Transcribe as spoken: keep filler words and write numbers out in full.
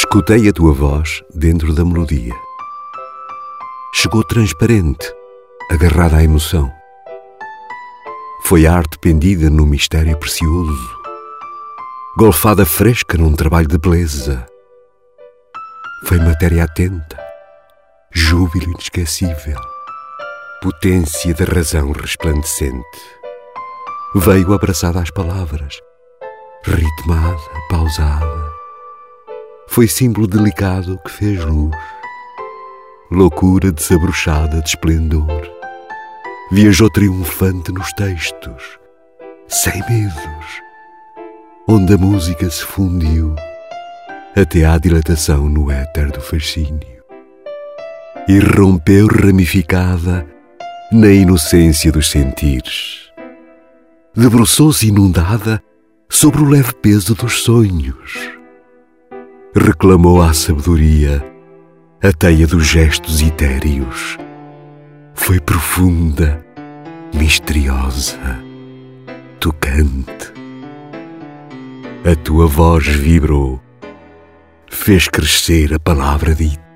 Escutei a tua voz dentro da melodia. Chegou transparente, agarrada à emoção. Foi a arte pendida num mistério precioso, golfada fresca num trabalho de beleza. Foi matéria atenta, júbilo inesquecível, potência da razão resplandecente. Veio abraçada às palavras, ritmada, pausada. Foi símbolo delicado que fez luz, loucura desabrochada de esplendor. Viajou triunfante nos textos, sem medos, onde a música se fundiu até à dilatação no éter do fascínio. E rompeu ramificada na inocência dos sentires. Debruçou-se inundada sobre o leve peso dos sonhos. Reclamou à sabedoria a teia dos gestos etéreos. Foi profunda, misteriosa, tocante. A tua voz vibrou, fez crescer a palavra dita.